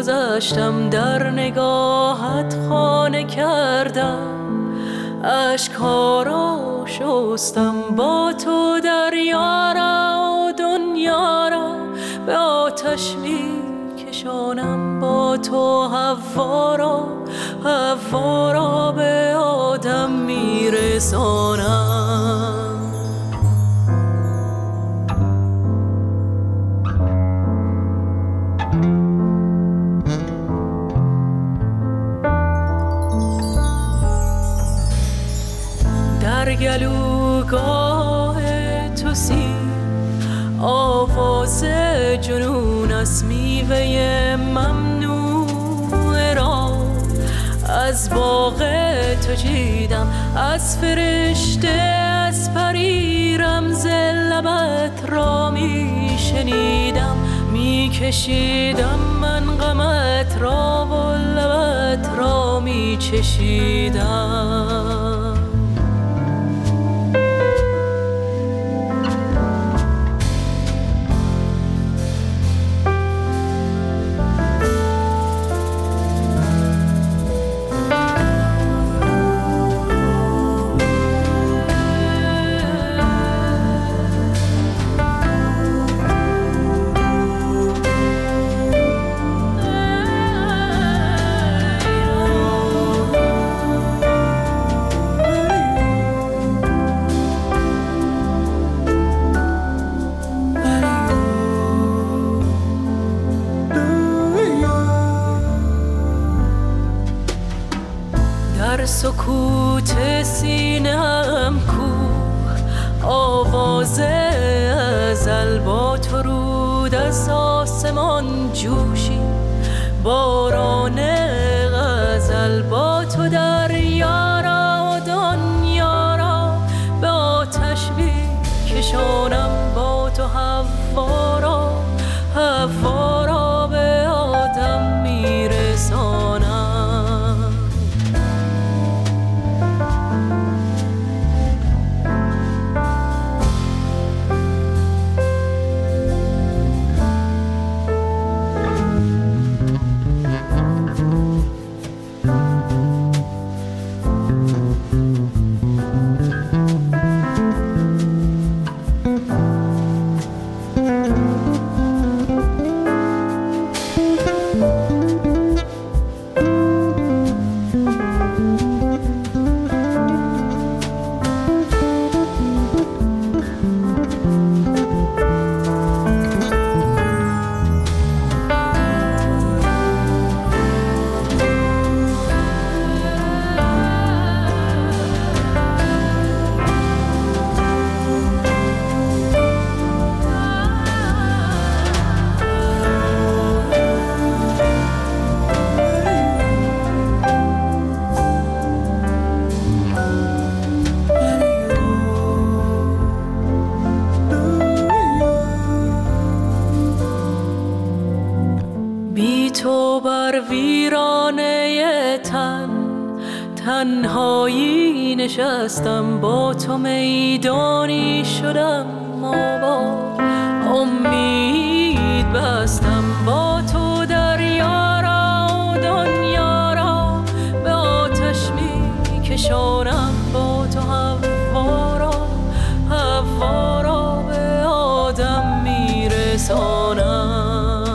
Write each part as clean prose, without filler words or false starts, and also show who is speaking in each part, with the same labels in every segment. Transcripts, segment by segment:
Speaker 1: گذشتم در نگاهت خانه کردم، اشک‌ها را شستم با تو دریا را و دنیا را به آتش میکشانم، با تو حوا را به آدم میرسانم. در گلوگاه تو سیر آواز جنون است، میوه ممنوع را از باغ تو چیدم، از فرشته از پری رمز لبت را میشنیدم، میکشیدم من غمت را و لبت را میچشیدم. سکوت سینه‌ام کوه آواز ازل، با تو رود از آسمان جوشی باران غزل، با تو دریا را و دنیا را به آتش میکشانم، با تو حوا را به آدم میرسانم. تنهایی نشستم، با تو میدانی شدم آباد، امید بستم، با تو دریا را و دنیا را به آتش میکشانم، با تو حوا را به آدم میرسانم.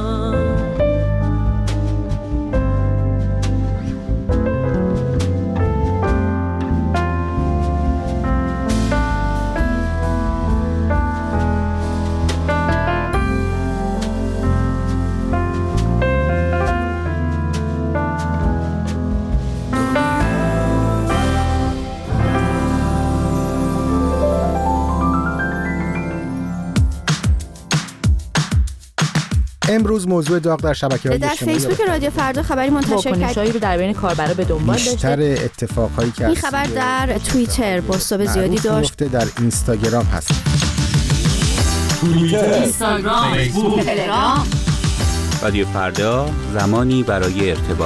Speaker 2: امروز موضوع داغ در شبکه‌های اجتماعی
Speaker 3: در فیسبوک رادیو فردا خبری منتشر کرد
Speaker 4: رو در بین کاربرا به دنبال داشته.
Speaker 2: بیشتر اتفاقایی که
Speaker 3: این خبر در توییتر بازتاب زیادی داشت،
Speaker 2: در اینستاگرام هست،
Speaker 5: توییتر، اینستاگرام، فیسبوک، تلگرام.
Speaker 6: رادیو فردا، زمانی برای ارتباط.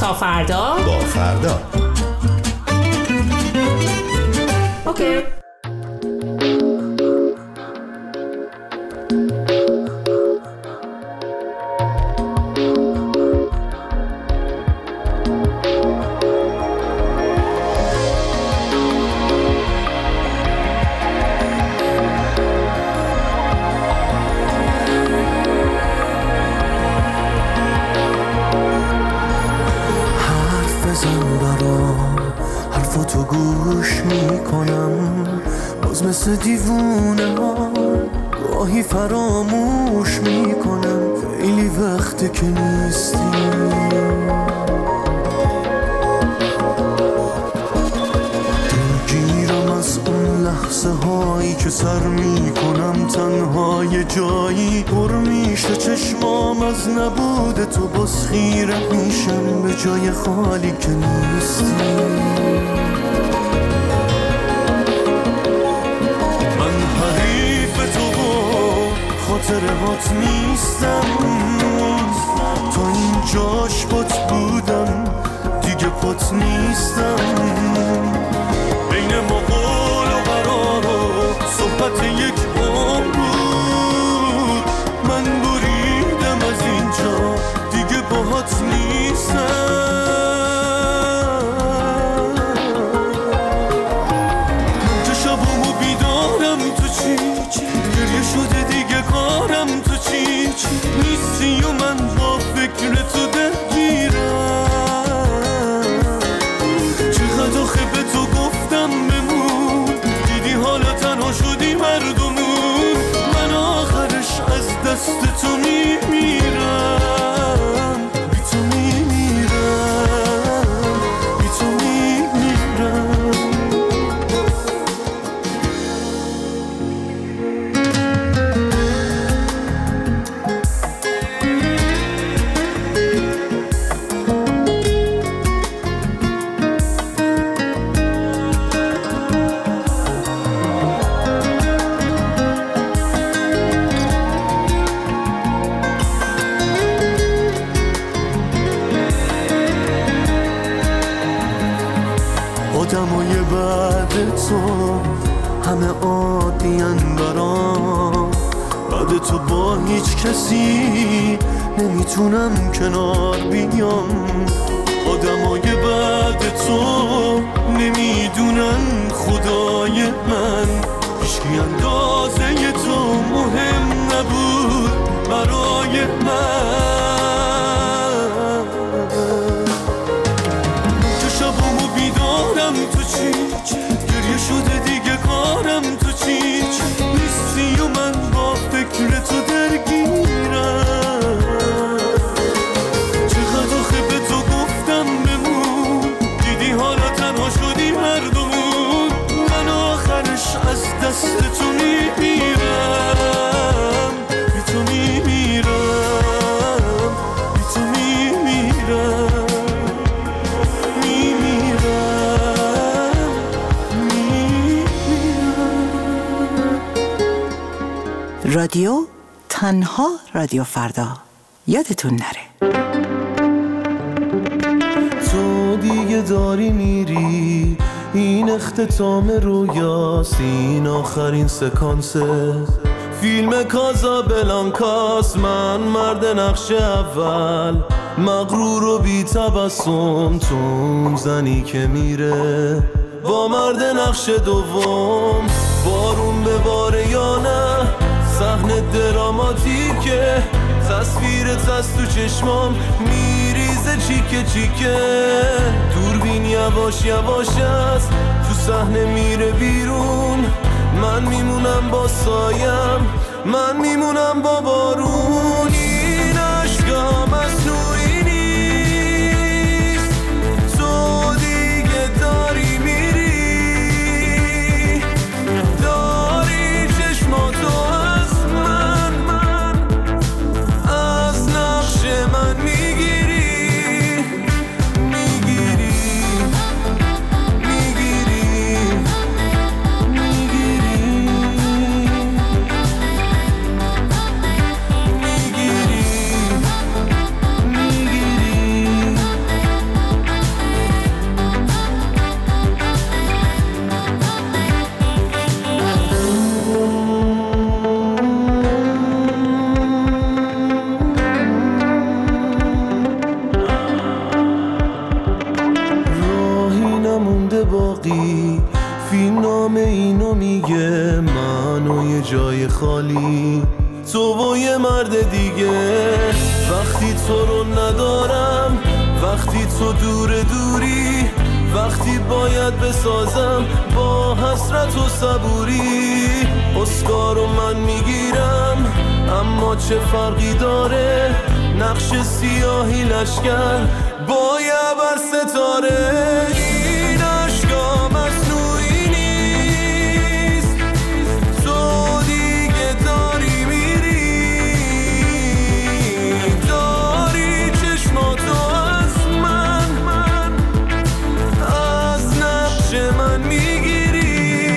Speaker 4: تا فردا
Speaker 7: با فردا.
Speaker 4: اوکی.
Speaker 8: حرفاتو گوش میکنم باز مثل دیوونه ها گاهی فراموش میکنم خیلی وقته که نیستی دلگیرم از اون لحظه هایی که سر میکنم تنها یه جایی پر میشه چشمام از نبود تو باز خیره میشم به جای خالی که نیستی من حریف تو خاطرهات نیستم تا اینجاش پات بودم دیگه پات نیستم بین ما قول و قرار و صحبت یک عمر بود من بریدم از اینجا دیگه باهات نیستم که شبامو بیدارم تو چی گریه شده دیگه کارم تو چی نیستی و من با فکر تو درگیرم چقدر آخه به تو گفتم بمون دیدی حالا تنها شدی مردمون من آخرش از دست تو میمیرم بی تو میمیرم بی تو میمیرم آدمای بعد تو همه عادی‌ان برام بعد تو با هیچ کسی نمیتونم کنار بیام آدمای بعد تو نمیدونن خدای من هیچکی اندازه تو مهم نبود برای من شبامو بیدارم تو چی گریه شده دیگه کارم تو چی نیستی و من با فکر تو درگیرم چقدر آخه به تو گفتم بمون دیدی حالا تنها شدی مردمون من آخرش از دست تو میمیرم بی تو میمیرم بی تو میمیرم
Speaker 9: رادیو تنها رادیو فردا یادتون نره
Speaker 8: تو دیگه داری میری این اختتام رویاست این آخرین سکانسه فیلم کازابلانکاست من مرد نقش اول مغرور و بی تبسم تو اون زنی که میره با مرد نقش دوم بارون بباره یا نه صحنه دراماتیکه تصویرت از تو چشمام میریزه چیکه چیکه دوربین یواش یواش است تو صحنه میره بیرون من میمونم با سایم من میمونم با بارون این عشقا مصنوعی نیست تو دیگه داری میری داری چشماتو از من از نقش من میگیری میگیری حالی، تو و یه مرد دیگه. وقتی تو رو ندارم، وقتی تو دوری، وقتی باید بسازم با حسرت و صبوری. اسکارو من میگیرم اما چه فرقی داره، نقش سیاهی لشکر با یه بر ستاره. این عشقا مصنوعی نیست، تو دیگه داری میری، داری چشماتو از من از نقش من میگیری.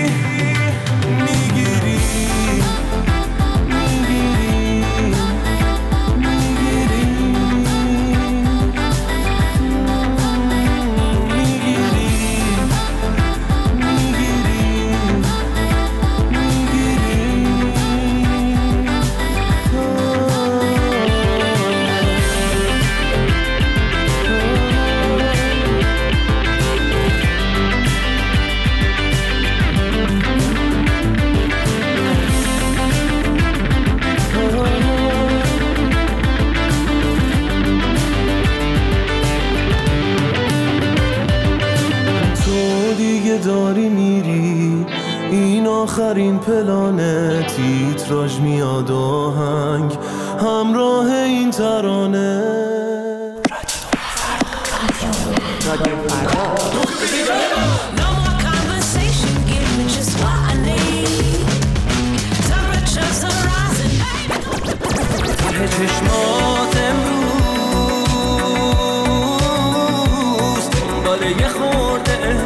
Speaker 8: داری میری، این آخرین پلانه، تیتراژ میاد آهنگ همراه این ترانه. رادیو فردا. چشمات امروز دنبال یه خورده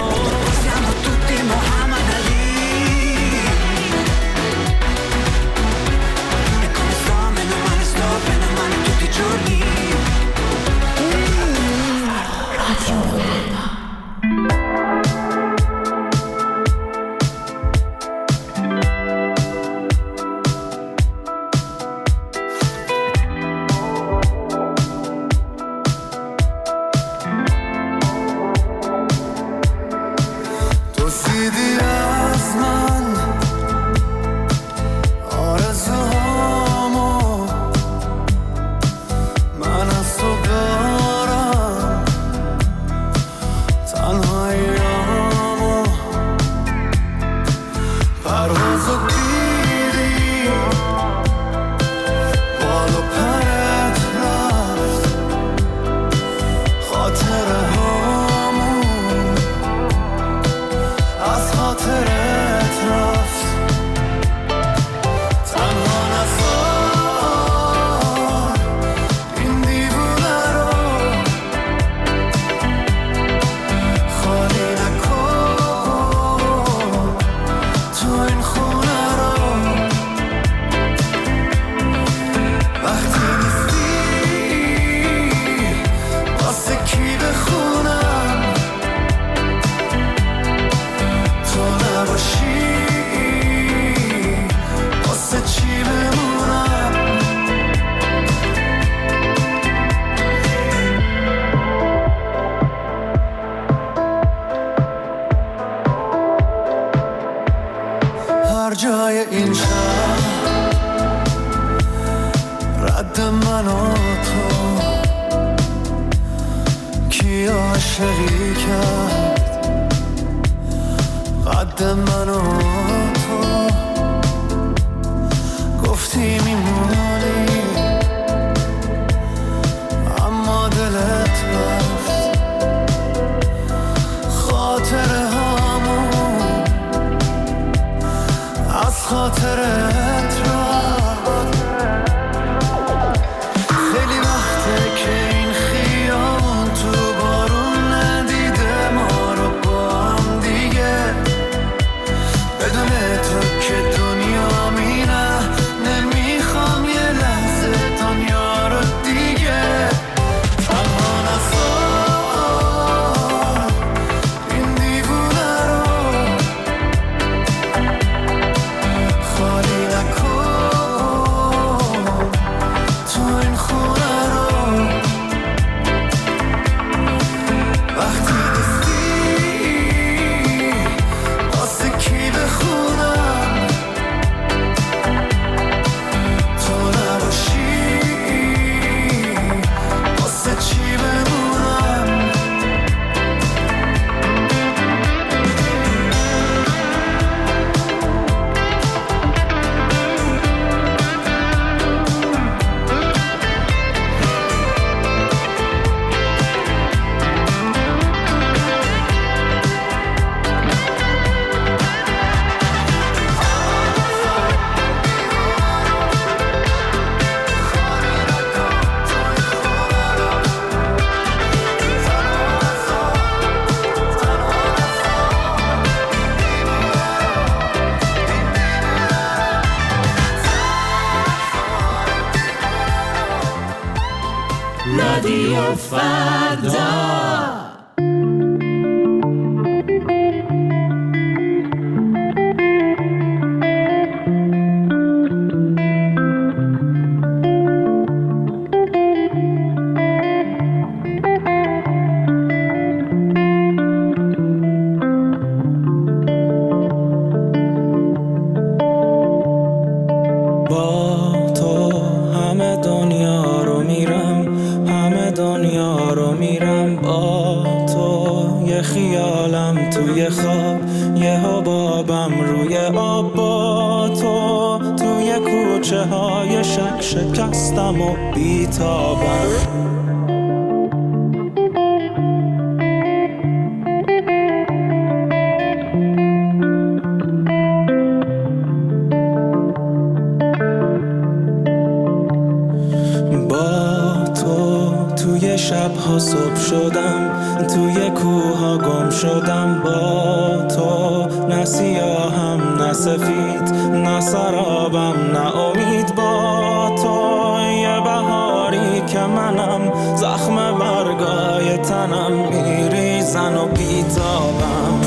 Speaker 8: جای این شهر رد من و تو، کی عاشقی کرد قد من و تو، گفتی میمونی اما دلت رفت، خاطره هامون از خاطرت رفت. خیلی وقته که این خیابون تو بارون ندیده ما رو با هم دیگه،
Speaker 4: رادیو فردا.
Speaker 7: شکستم و بیتابم با تو توی شبها صبح شدم، توی کوها گم شدم. با تو نه سیاهم نه سفید، نه سرابم نه امید. با تو یه بهاری که منم، زخم برگای تنم میریزن و بیتابم.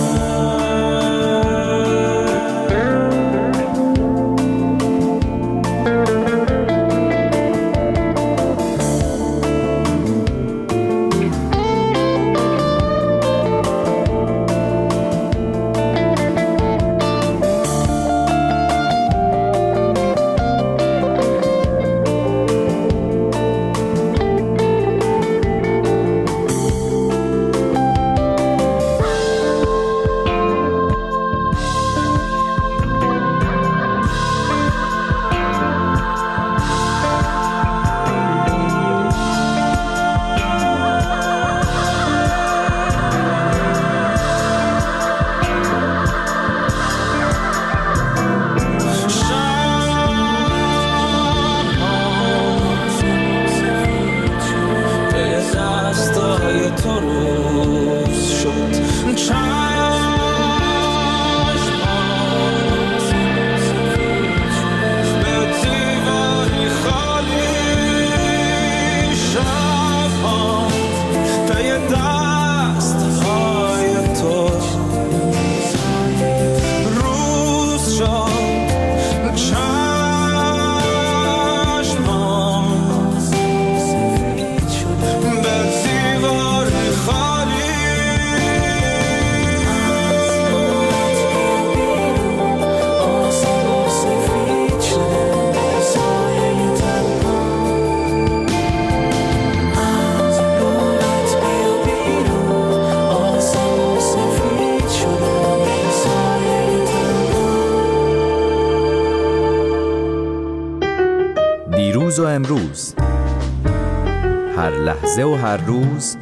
Speaker 10: دیروز و امروز، هر لحظه و هر روز،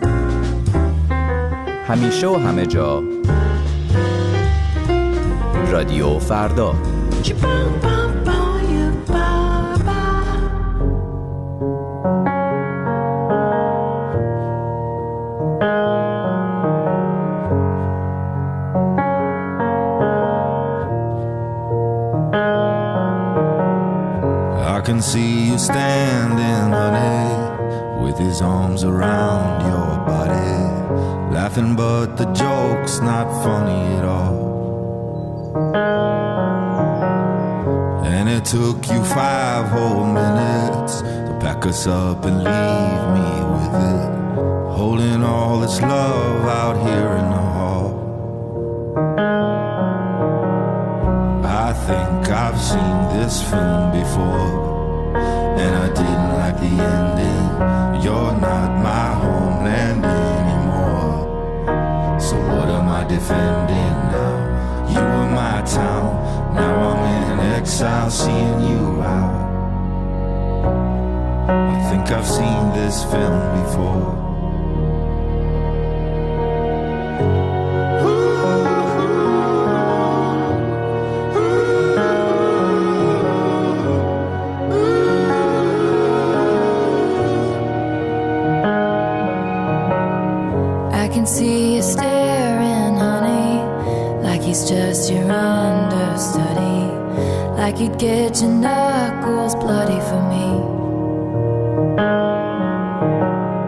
Speaker 10: همیشه و همه جا، رادیو فردا.
Speaker 8: I can see you standing, honey, with his arms around your body, laughing but the joke's not funny at all. And it took you 5 whole minutes to pack us up and leave me with it, holding all this love out here in the hall. I think I've seen this film before, and I didn't like the ending. You're not my homeland anymore, so what am I defending now? You were my town, now I'm in exile seeing you out. I think I've seen this film before.
Speaker 1: See you staring, honey, like he's just your understudy, like you'd get your knuckles bloody for me.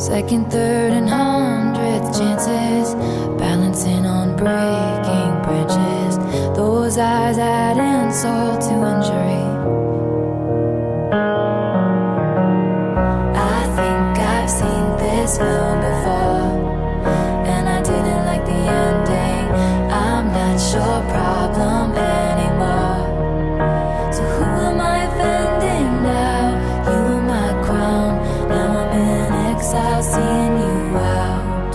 Speaker 11: second, third, and 100th chances, balancing on breaking branches. Those eyes add insult to injury. I think I've seen this film before, and I didn't like the ending. I'm not your problem anymore. So who am I offending now? You were my crown, now I'm in exile, seeing you out.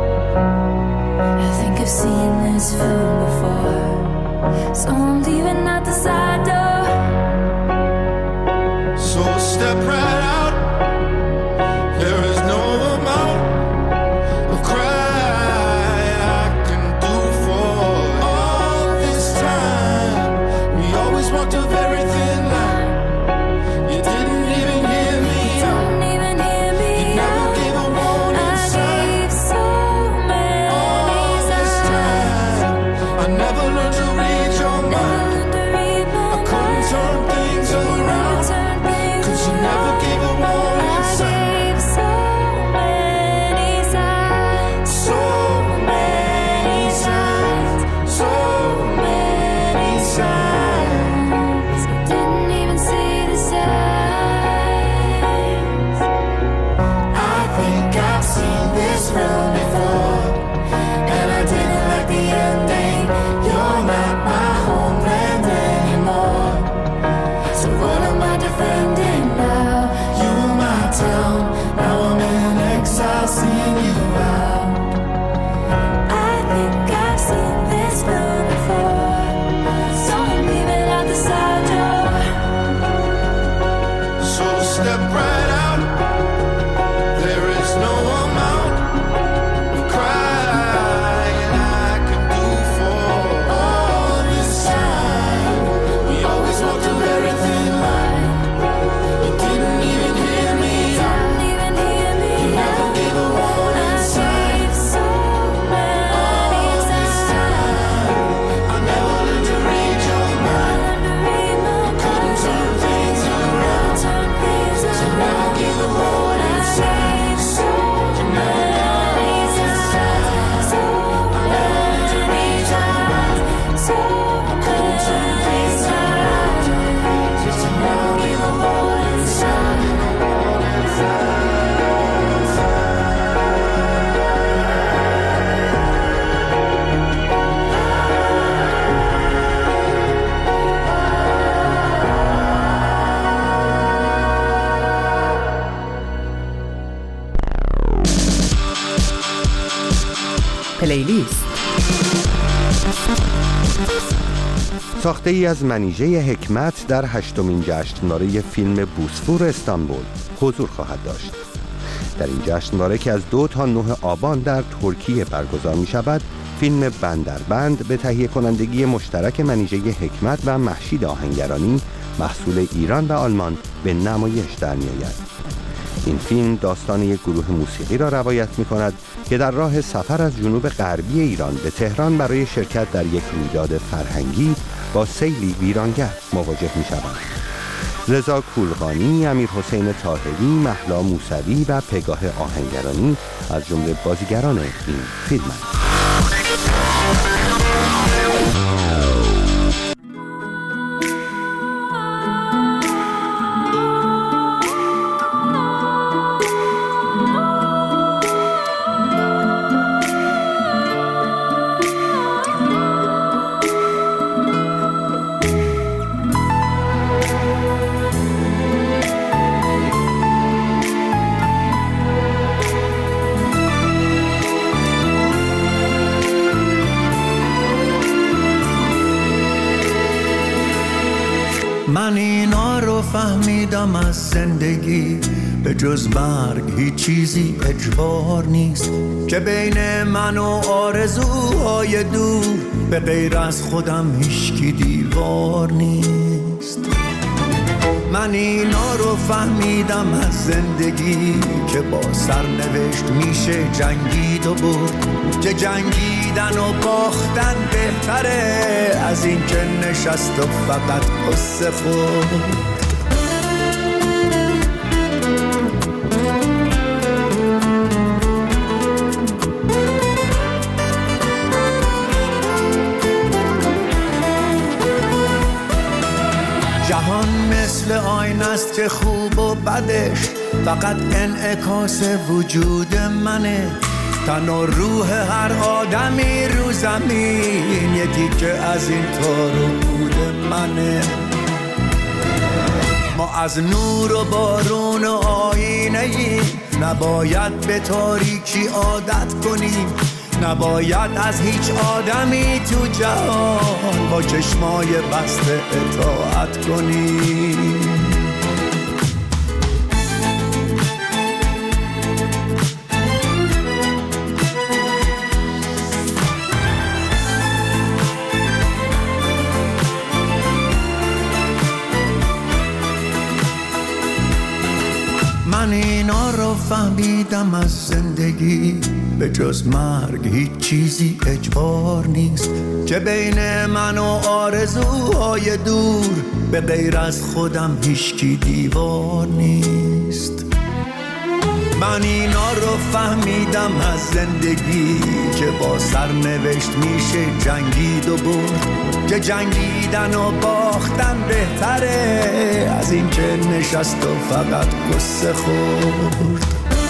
Speaker 11: I think I've seen this film before, so I'm leaving out the side door.
Speaker 8: So step right out. There is no amount of cry I can do for all this time. We always walked a very thin line. You didn't even hear me out. You never gave a warning sign. All this time, I never learned to read your mind. I couldn't turn things around, 'cause you never gave a warning sign.
Speaker 12: پلیلیست
Speaker 13: ساخته ای از منیژه حکمت در 8مین جشنواره فیلم بوسفور استانبول حضور خواهد داشت. در این جشنواره که از 2 تا 9 آبان در ترکیه برگزار می شود، فیلم بندربند به تهیه کنندگی مشترک منیژه حکمت و مهشید آهنگرانی محصول ایران و آلمان به نمایش در می آید. این فیلم داستان یک گروه موسیقی را روایت می کند که در راه سفر از جنوب غربی ایران به تهران برای شرکت در یک رویداد فرهنگی با سیلی ویرانگر مواجه می شوند. رضا کولقانی، امیرحسین طاهری، مهلا موسوی و پگاه آهنگرانی از جمله بازیگران این فیلم‌اند.
Speaker 14: من اینا رو فهمیدم از زندگی، به جز مرگ هیچ چیزی اجبار نیست، که بین من و آرزوهای دور به غیر از خودم هیچکی دیوار نیست. من اینا رو فهمیدم از زندگی که با سرنوشت میشه جنگید و برد، که جنگیدن و باختن بهتره از این که نشست و فقط قصه خورد. بدش فقط انعکاس وجود منه. تن و روح هر آدمی رو زمین یه تیکه از این تار و پود منه. ما از نور و بارون و آینه ایم، نباید به تاریکی عادت کنیم، نباید از هیچ آدمی تو جهان با چشمای بسته اطاعت کنیم. من اینا رو فهمیدم از زندگی، به جز مرگ هیچ چیزی اجبار نیست، که بین من و آرزوهای دور به غیر از خودم هیچکی دیوار نیست. من اینا رو فهمیدم از زندگی که با سرنوشت میشه جنگید و برد، که جنگیدن و باختن بهتره از این که نشست و فقط قصه خورد.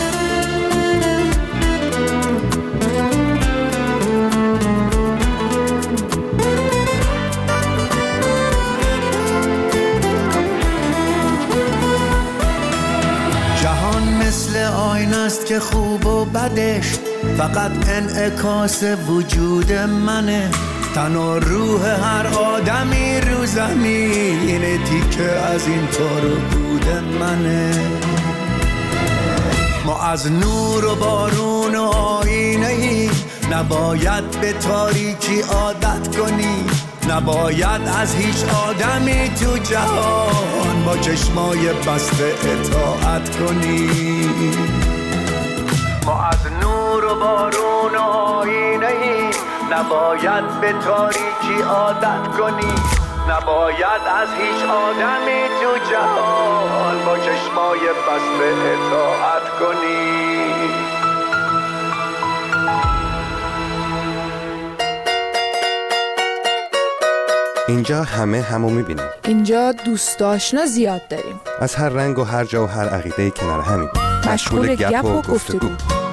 Speaker 14: آینه است که خوب و بدش فقط انعکاس وجود منه. تن و روح هر آدمی رو زمین تیکه از این تار و پود منه. ما از نور و بارون و آینه ایم، نباید به تاریکی عادت کنیم، نباید از هیچ آدمی تو جهان با چشمای بسته اطاعت کنیم. ما از نور و بارون و آینه ایم، نباید به تاریکی عادت کنیم، نباید از هیچ آدمی تو جهان با چشمای بسته اطاعت کنیم.
Speaker 13: اینجا همه همو میبینیم.
Speaker 15: اینجا دوست آشنا زیاد داریم،
Speaker 13: از هر رنگ و هر جا و هر عقیده کنار همین،
Speaker 15: مشغول گپ و گفتگو.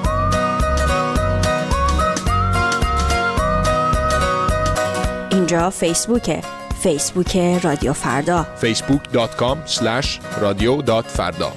Speaker 3: اینجا فیسبوکه، فیسبوک رادیو فردا،
Speaker 16: facebook.com/radio.farda.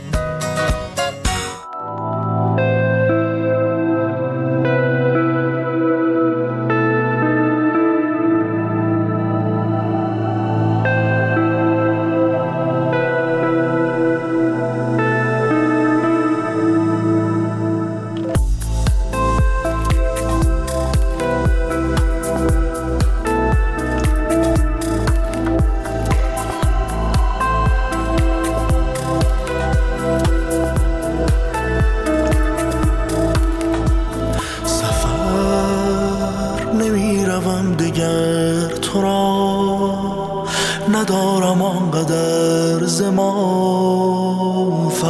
Speaker 8: ندارم آنقدر زمان،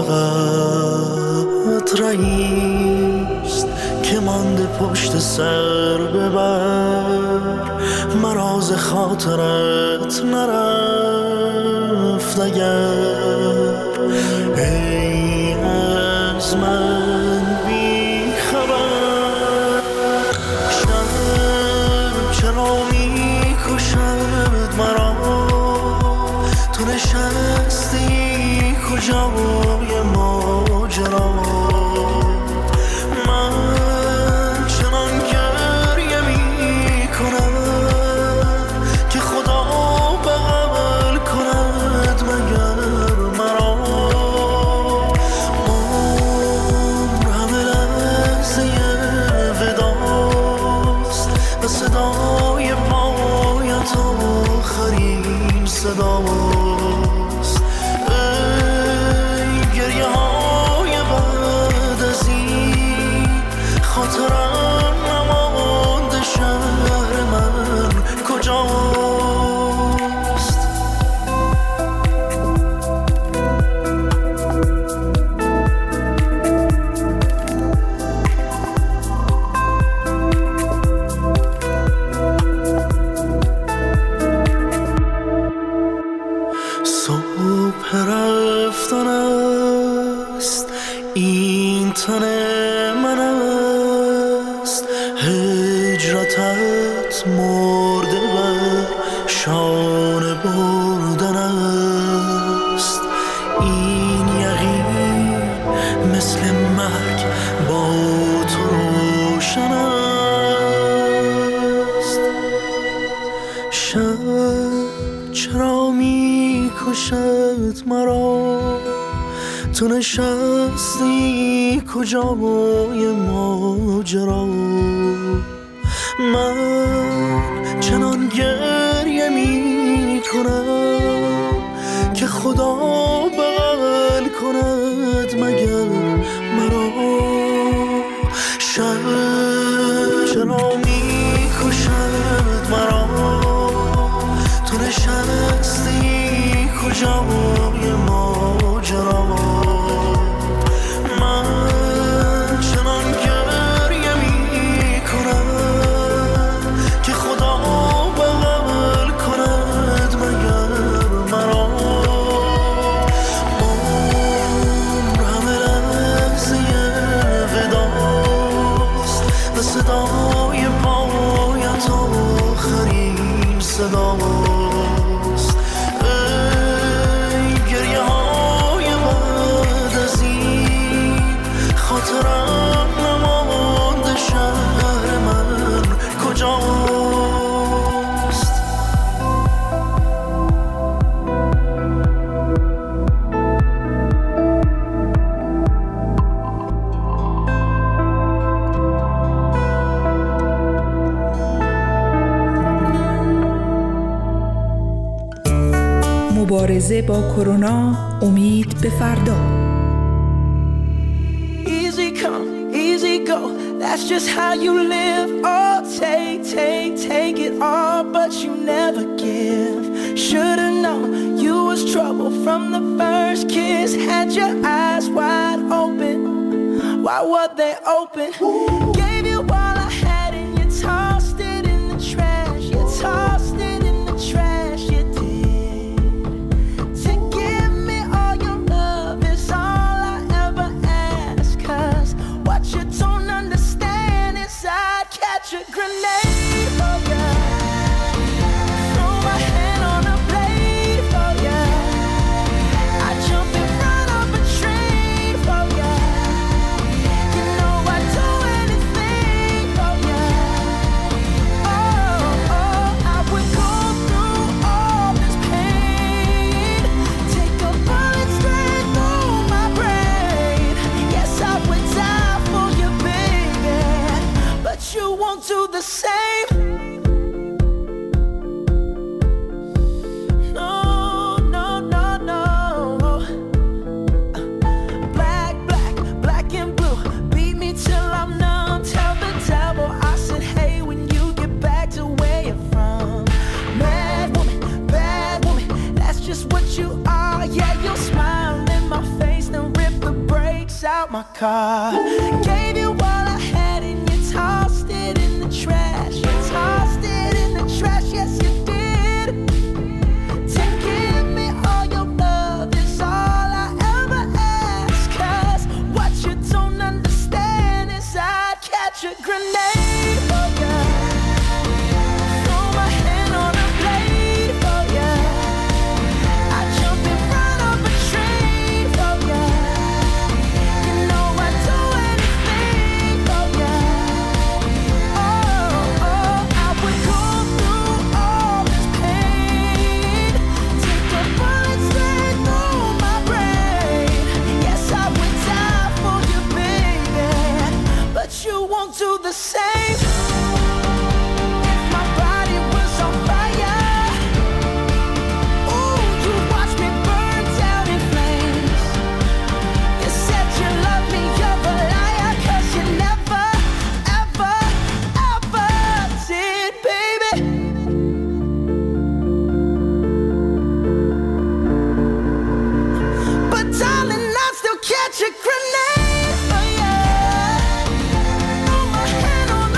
Speaker 8: فقط رئیست که مانده پشت سر ببر، مراز خاطرت نرفت اگر ای از من بی خبر. شب چرا می کشد مرا، تو نشستی کجای ماجرا، من چنان گریه می کنم که خدا بغل کند مگر مرا. تن من است، هجرتت مرده بر شانه بردن است. این یقین مثل مرگ با تو روشن است. شب چرا می کشد مرا، تو نشستی کجای ماجرا. من چنان گریه می کنم که خدا بغل کند مگر مرا. شب چرا می کشد مرا، تو نشستی کجای ماجرا. من چنان گریه می کنم که خدا بغل کند مگر مرا. عمر همه لحظه وداست و صدای پایت آخرین صداست. ای گریه های بعد از این، خاطرم نمانده شهر من کجاست.
Speaker 15: مبارزه با کرونا، امید به فردا.
Speaker 16: Easy come, easy go, that's just how you live. Oh, take it all, but you never give. Should've known you was trouble from the first kiss. Had your eyes wide open, why were they open? Gave you all I had and you tossed it in the trash. You tossed it in the trash, you did. To give me all your love is all I ever ask. 'Cause what you don't understand is I'd catch a grenade for ya, throw my hand on a blade for ya, I'd jump in front of a train for ya. You know I'd do anything for ya. Oh, I would go through all this pain, take a bullet straight through my brain. Yes, I would die for you, baby, but you won't do the same. No, no, no, no. Black, black, black and blue, beat me till I'm numb. Tell the devil I said hey when you get back to where you're from. Mad woman, that's just what you are. Yeah, you'll smile in my face, then rip the brakes out my car. Gave you all I had and you tossed it in the trash. You tossed it in the trash, yes you did. To give me all your love is all I ever ask. 'Cause what you don't understand is I'd catch a grenade for ya, throw my hand on a blade for ya, I'd jump in front of a train for ya. You know I'd do anything for ya. Oh, I would go through all this pain, take a bullet straight through my brain. Yes, I would die for you, baby, but you won't do the same. If my body was on fire, ooh, you watch me burn down in flames. You said you love me, you're a liar, 'cause you never, ever, ever did, baby. But darling, I'd still catch a grenade for ya, throw my hand on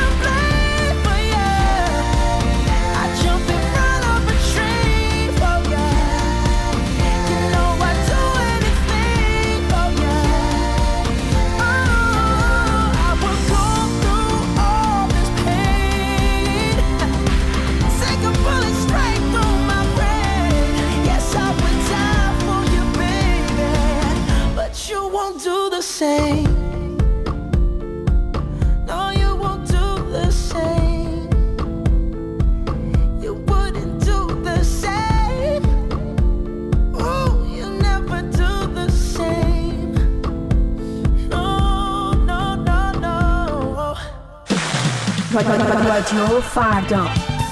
Speaker 15: رادیو فردا.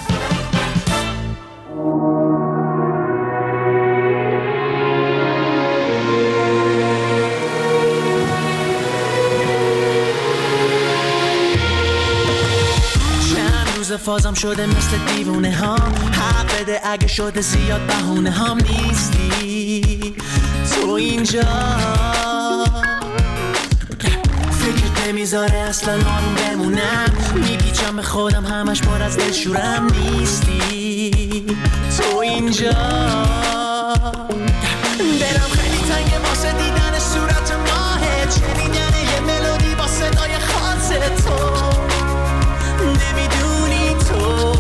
Speaker 17: فازم شده مثل دیوونه ها، حق بده اگه شده زیاد بهونه هم نیستی تو اینجا، فکرت نمیذاره اصلا آروم بمونم، میپیچم به خودم همش پر از دلشورم نیستی تو اینجا، دلم خیلی تنگه واسه دیدن صورت ماهت، شنیدن یه ملودی با صدای خاص تو، نمیدونی تو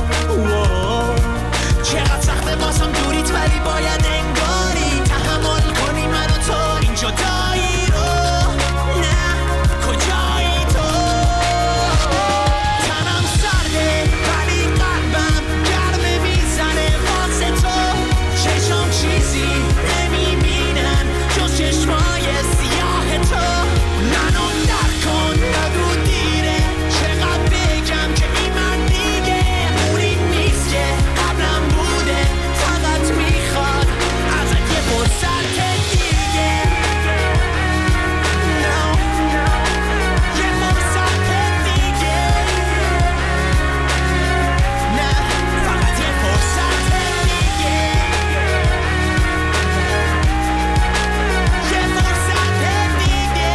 Speaker 17: چقدر سخته بازم دوریت، ولی باید انگاری تحمل کنی من و تو این جدایی رو، نه کجایی تو، تنم سرده ولی قلبم گرمه میزنه واسه تو، چشم چیزی نمیبینن جز چشمای سیاه تو، منو درک کن نگو دیره، چقدر بگم که این من دیگه اونی نیست که قبلم بوده، فقط میخواد ازت یه فرصت دیگه، یه فرصت دیگه، نه فقط یه فرصت دیگه، یه فرصت دیگه.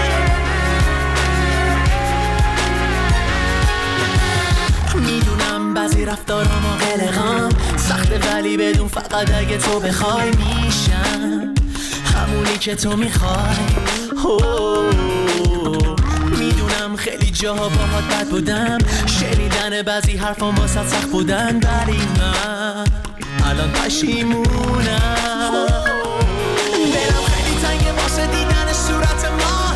Speaker 17: میدونم بعضی رفتارام و قلقام سخته، ولی بدون فقط اگه تو بخوای میشم همونی که تو میخوای، میدونم خیلی جاها باهات بد بودم، شنیدن بعضی حرفام واسه سخت بودن، ولی من الان پشیمونم، دلم خیلی تنگه واسه دیدن صورت ما،